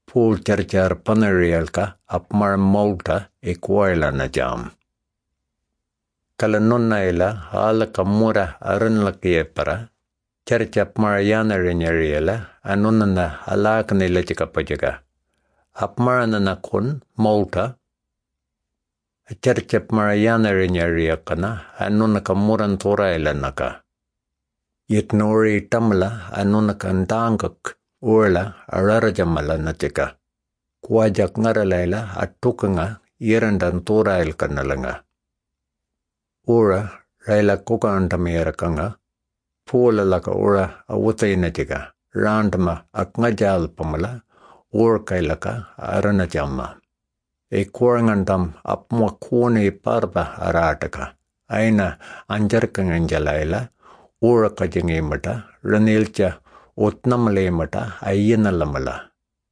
Pool cercar panerialka apmar mauta e kuaila na jam. Kala nonnaila hala kamura aranla kiepara, cercap mariana renyariela, anunana halakani lechikapajaga. Apmarana na kun mauta, cercap mariana renyariakana, anuna kamuran toraila naka. Yitnori tamla anuna kandangak. Urla ararajamala natika. Kuajak ngaralaila atukanga irandan torail kanalanga. Ura raila kukantamierakanga. Pula laka ura awutay natika. Randama akngajal pamala. Urkailaka aranajama. E kuarangandam apmwa kuni parba arataka. Aina anjarkanganjalaila. Ura kajangimata. Ranilcha. Utnamalemata ayinalamala.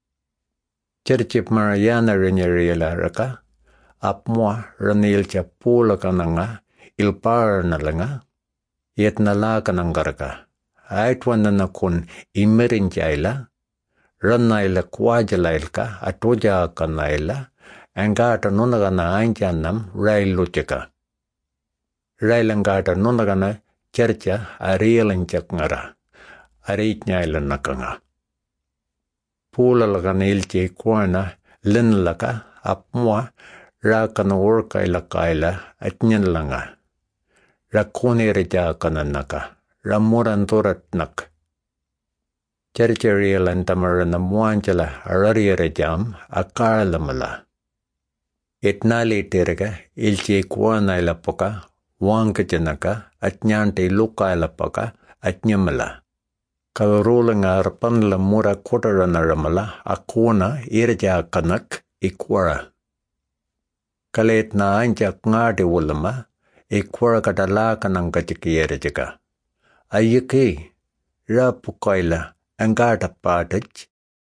Cercip marayana renyariela raka. Apmwa ranilcha pula kananga. Ilpara nalanga. Yetnala kanangaraka. Aitwana na kun imirinjaila. Ranaila kwajalailka. Atuja kanaila. Angata nunagana anjanam railuchika. Railangata nunagana cerca arialanchak ngara. Aritnyaila nakanga. Pula laka nilche kuana linlaka apmwa rakana urkaila kaila atnyanlanga. Rakuni reja kananaka. Ramuranturat nak. Cercerialan tamarana muanjala araria rejam akalamala. Itnali terga ilche kuana ilapoka wankajanaka atnyante luka ilapaka atnyamala. Kalurulanga arpanla mura kotaranarammala akuna irja kanak ikwara. Kalet na anjak ngade wulama ikwara katala kanang kachikiyerjaka. Ayike rapukaila angata patach.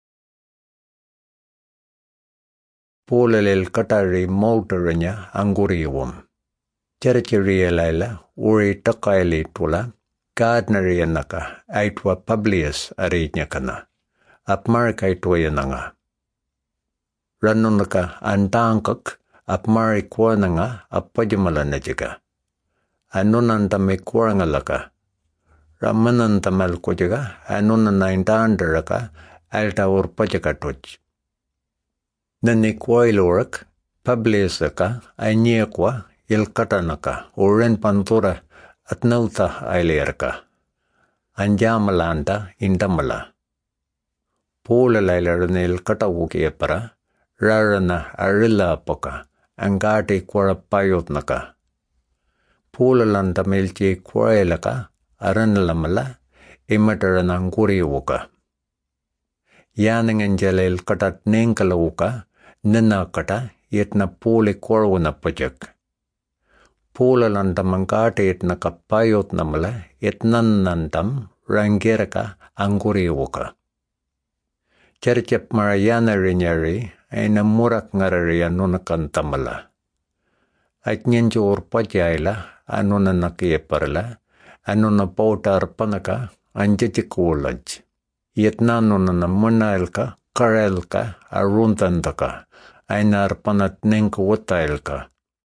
Polalel katari motoranya anguriwum. Cercerialaila uri takaili tula. Gardnerianaka aitwa Publius arinyakana. Apmarika itoyananga. Ranunaka andangkak apmarikwananga apajamalanajiga. Anunantame kurangalaka. Ramanantamal kujaga anunanaindandaraka alta urpajakatuj. Nani kwailorak Publiusaka anyekwa ilkatanaka uren pantura at nauta ailerka. Anjamalanda indamala. Pula lailaranil katawukiepara. Rarana arilla poka. Angati kwara payotnaka. Pula lanta milchi kwaelaka. Aranalamala. Imatarananguriwuka. Yaninganjalil katat ninkalawuka. Nina kata yetna puli kwarwana pajak. Pula lantamangkati itna kapayot namala itnanantam rangiraka anguriwuka. Cercep marayana rinyari aina murak ngarari anunakantamala. Atnyanjo urpajaila anunanakiyeparla anunapautar panaka anjajikulaj. Yetnanunana munailka karelka aruntandaka aina arpanat ninkuwatailka.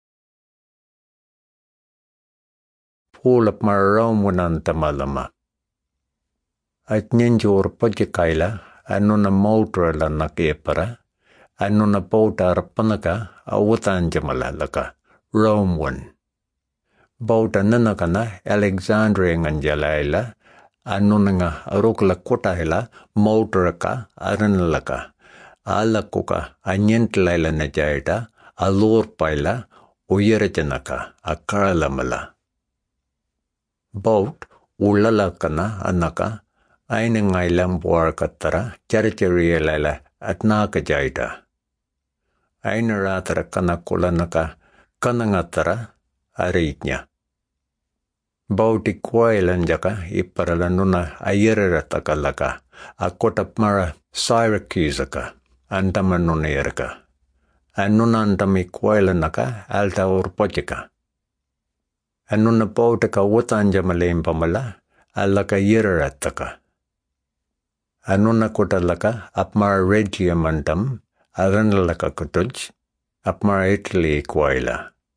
Pulap mararamunan tamalama. At ninjur pajakaila, anuna mautrala nakiepara, anuna pautar panaka, awutan jamalalaka, Rome 1. Bauta nanakana, Alexandria nganjalaila, anuna nga arukla kotaila, mautraka, aranalaka, alakuka, anyentlaila na jaita, alur paila, uyerajanaka, akaralamala. Boat ulalakana anaka aina ngailang buar katara cercerialaila at nakajaita. Aina ratara kanakulanaka kanangatara aritnya. Bauti kwailanjaka iparalanuna ayeratakalaka akotap mara Syracusaka antamanunirka. Anunantami kwailanaka alta urpojaka. Anuna pautaka wutanjamalim pamala alaka yirarataka. Anuna kutalaka apmar regium antam aranalaka kutuj apmar Italy kwaila.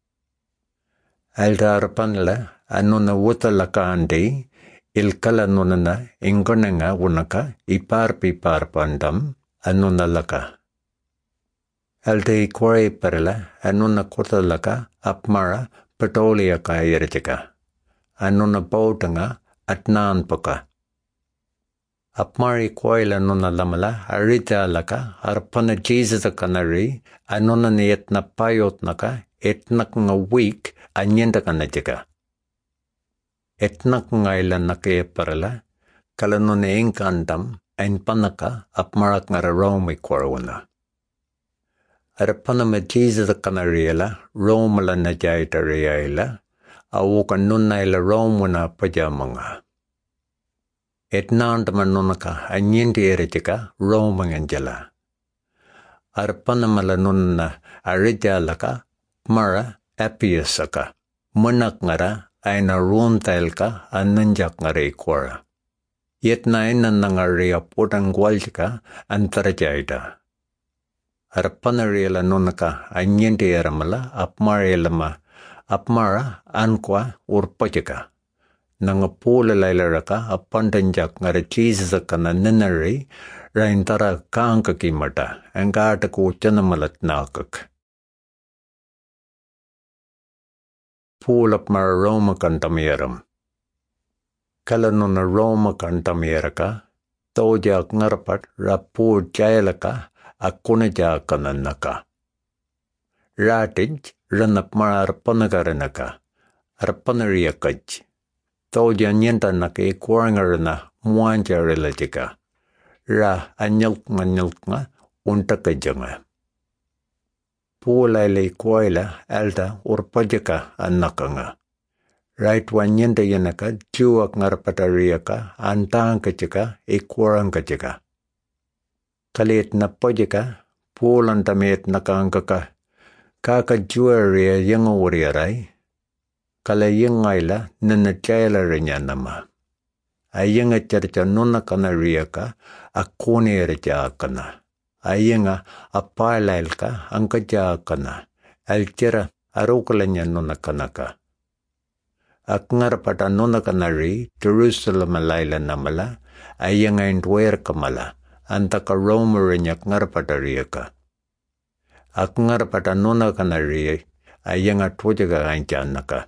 Alda arpanla anuna wutalaka andi ilkala nunana ingonanga unaka ipar pandam anuna laka. Alda ikwai perla anuna kutalaka apmara petolia ka irjika. Anuna bautanga atnan paka. Apmari kwaila nuna lamala arita laka arpana Jesus kanari anuna niyetna payotnaka etnak nga week anyenda kanajika. Etnak nga ilan nakayeparala kalanuna engkandam ain panaka apmarak nga Rome kwaruna. Arpana ma Jesus kanariela Rome la najaita riyaila awuka nuna ila Rome na pajamanga. Etnaandamanunaka anyindi erijika Romangangela. Arpanamala nunna arijalaka mara apiasaka. Munak ngara aina runtailka ananjak ngara ikwara. Yetna inan nangaria putang gwaljika antarajaida. Arpanariela nunaka anyindi eramala apmarelama apmara ankwa urpajika. Nanga pula lailaraka apandanjak ngara Jesus kana ninari raintara kaanka kimata angata ku chanamalat nakak. Pulap mara Roma kantamiyaram. Kalanuna Roma kantamiyaraka tojak ngarapat rapur jaylaka akunajaka nanaka. Ratij ranap mara arpanagaranaka arpanariyakaj. Toja nyenta naka ikwarangarana muanja relajika. Ra anyalk nga untakajanga. Pulaila ikwaila alda urpajaka anakanga. Right wanyenta yanaka juak ngarpatariyaka antangkajaka ikwarangkajaka. Kalit napajaka pulantamet nakangkaka. Kaka juaria yangawariaray. Kala yengaila nana chayla nama. Ayenga charcha nuna kana riyaka akune rjakana. Ayenga apalailka ankajakana. Alchera arukalanya nuna kanaka. Akngarapata nuna kanari Jerusalem laila namala. Ayenga indwer kamala. Antaka Romarinya ngarapata riyaka. Akngarapata nuna kanari ayenga tujaga anjanaka.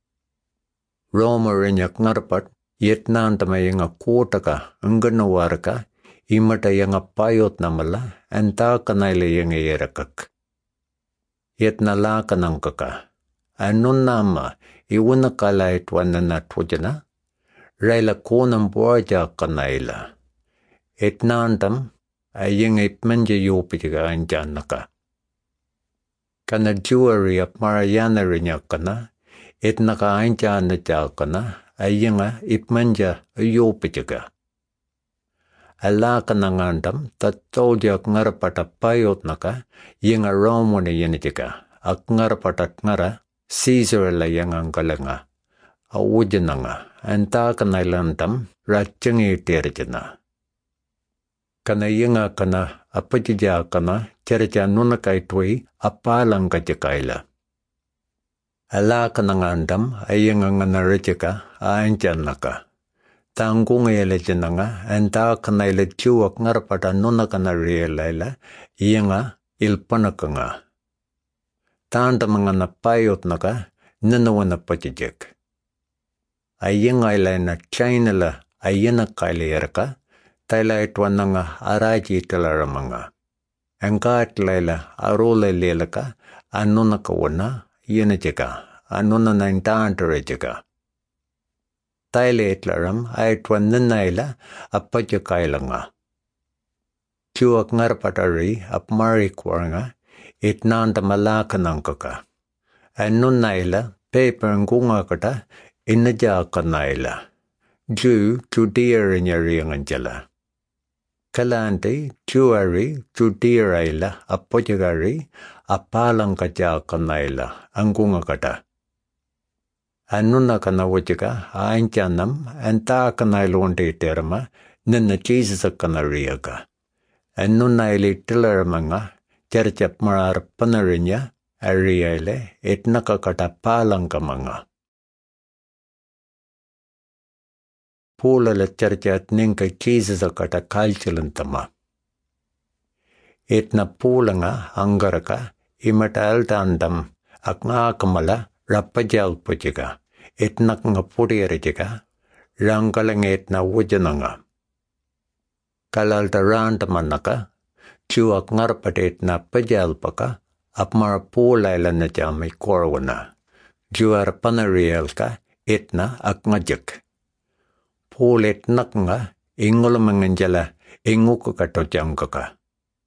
Romarinya ngarpat yetnan tamayanga kotaka anganawaraka imata yanga payot namala anta kanaila yanga yerakak. Yetna la kanangkaka. Anun nama iwana kala itwanana tujana raila konam boja kanaila. Etnantam ayanga ipmanja yopitika anjanaka. Kana jewelry ap marayana rinyakana etnaka anjana jakana ayenga ipmanja yopitika. Ala kanangandam tatojak ngarapata payotnaka yenga Romana yenitika. Ak ngarapatat ngara Caesar la yangangalanga. Awujananga anta kanailantam rachangi terjana. Kana yenga kana apajija kana cerja nunakaitwi apalanga jakaila. Ala kanangandam ayenga nganarajaka aanjanaka. Tanggung elejananga anta kanaila juak ngarapata nunakanarielaila yenga ilpanakanga. Tanda mangana payotnaka nanawana pajijek. Ayenga ilaina China la ayena kailiyaraka taila itwananga araji talaramanga. Angkat laila arole lelaka anunakawana yenajeka anuna naintantarajeka. Taile itlaram aitwan nanaila apajakailanga. Juak ngarapatari apmari kwaranga itnanda malakanangkaka. Anunaila paper ngungakata inajakanaila. Judea rinyarianganjala. Kalante Judea apojagari apalangkajakanaila angungakata. Anuna kanawajika aanjanam anta kanailonde terma Nina Jesus kanariaga. Annuna ili tilaramanga, cherchap marar panarinya, ariele, etnaka kata palangamanga. Pulala cherchat ninka Jesus kata kalchilantama. Etna pulanga angaraka, imata altandam, akna kamala, rapajal pujiga, etnakanga purierijiga, rangalang etna wujananga. Kalalta randamanaka, chuak ngarpatet na pajalpaka, apmara pulaila na jami korwana. Juar panarielka, etna akngajak. Pulet nakanga, ingulamanganjala, ingukukato jangkaka.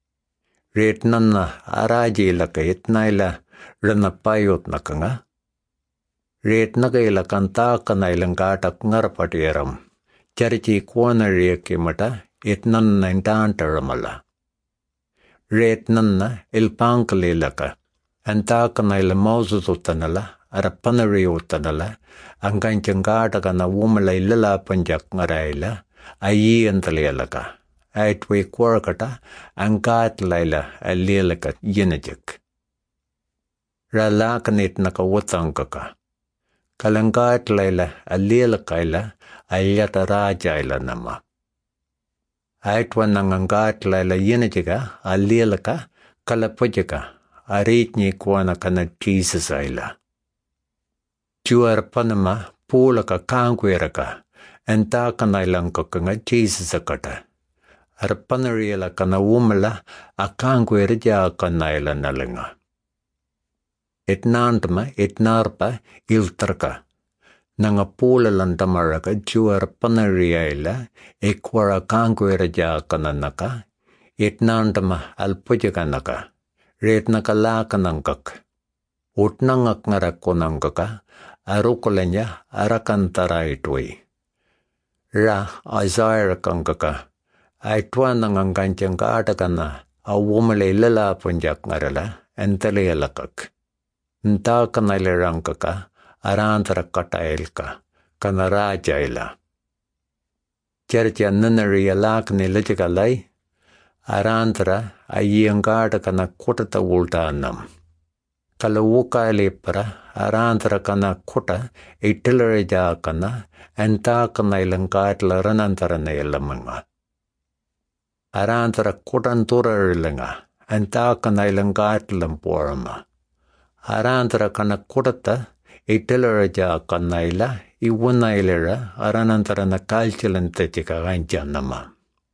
Retnana arajilaka etnaila, ranapayot nakanga. Retnagaila kantakana katak ngarpatieram. Charichi kuanariekimata, etnanna intantaramala. Retnanna ilpankalilaka, antakana ila mausutanala, arapanariutanala, anganchangata wumala ilala panjak ngaraila, ayi antalialaka. Aitwe kwarakata, angat laila alilaka yinajak. Ralakanit nakawatangkaka. Kalangat laila alilakaila, ayata rajaila nama. Aitwa nangangat laila yinajaga, alilaka, kalapajaka, aritni kuana kana Jesus aila. Juar panama, pulaka kangweraka, antakanailankakanga Jesus akata. Arpanariela kana wumala, akangwerja kanaila nalinga. Etnantama, etnarpa, iltraka. Nanga pulalantamaraka, juar panariela, ekwara kangwerja kananaka, etnantama alpujakanaka, retnaka lakanankak. Utnangak ngarakonangkaka, arukolanya arakantaraitwi. Ra Isaiah kankaka, aitwa nanganganchangka atakana, awumale lala punjak ngarala, entalealakak. Nta kanailerangkaka, arantara katailka, kanarajaila. Chercha nanari alakni lijikalai, arantara ayangada kana kutata ultanam. Kalawuka lepra, arantara kana kuta, itilareja kana, enta kana ilankatla ranantara na ilamanga. Arantara kutantura ilinga, enta kana ilankatla mporama. Arantara kana kutata, itilareja kana ila, iwana ilera, aranantara na kalchilantachika ganjanama.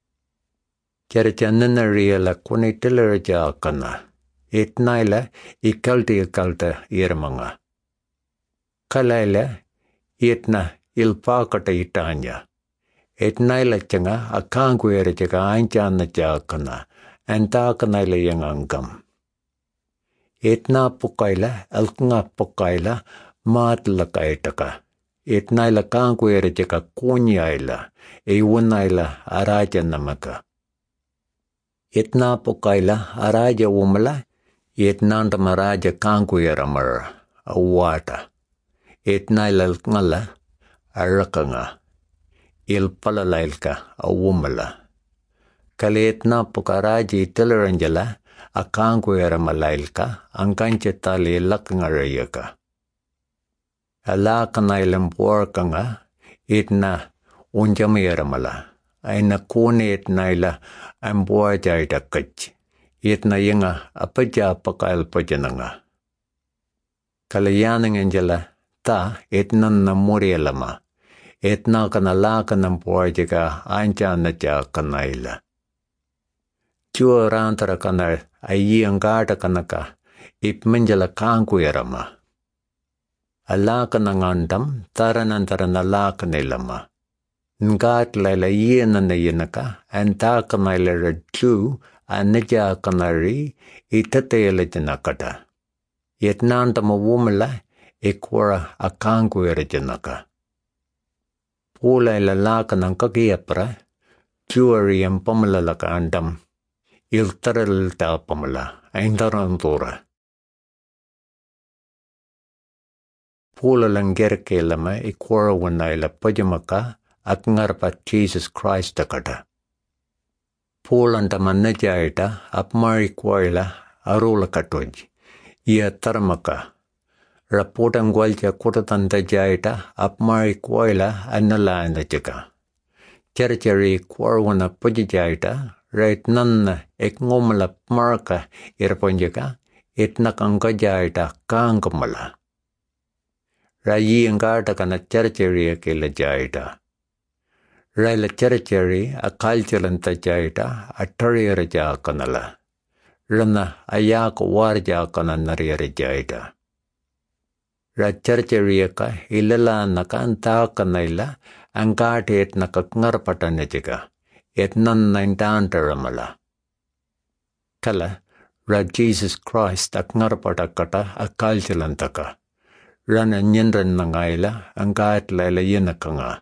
Chercha nanariela kuna itilareja kana. Etnaila ikalta irmanga. Kalaila etna ilpakata itanya. Etnaila changa akangwere chaka anchana chakana. Antakanaila yangangam. Etna pukaila alkanga pukaila maatlakaitaka. Etnaila kangwere chaka kunyaila. Iwanaila araja namaka. Etna pukaila araja wumala. Etnanda maraja kangkuyaramara, awata. Etnailal ngala, arakanga. Ilpalalailka, awumala. Kaletna pukaraji itilaranjala, akangkuyaramalailka, anganchetali lakangarayaka. Alakanailampuarkanga, etna unjamiyaramala. Aina kune etnaila, ambuajaitakach. Etna yenga apaja pakail pajananga. Kalayanang anjala ta etnan na murielama. Etna kana laka ng puwajaga anja na ja kanaila. Chua rantara kana ayi ang gata kanaka ipmanjala kangkuyarama. Alaka ng andam taranantara na laka nilama. Ngat laila iyan na yanaka anta kanaila radju anaja kanari itatayala janakata. Yetnanta mawumala ikwara akangwera janaka. Pula ilalaka ng kakiyapra, juari ang pamalalaka andam, iltaral pamala, aindarantura. Pula lang gerkelama ikwara wanaila pajamaka, ak ngarpa Jesus Christ kata. Polanta manajaita ap mari kwaila arula katoj. Ia tarmaka. Raportan gwalja kutatan tajaita ap mari kwaila analanda jaka. Chari kwarwana pujajaita right nanna ek ngomala marka irponjaka itnakangajaita kangamala. Rayi angata kana chari kela jaita. Raila chari a culturanta jaita a tarriera kanala. Rana ayak warja kana nariera jaita. Ra chari ka ilala nakanta kanaila angate etnakakngarpata nejika. Etnan naintantaramala. Kala ra Jesus Christ akngarpata kata a culturantaka. Rana nyendran nangaila angat laila yenakanga.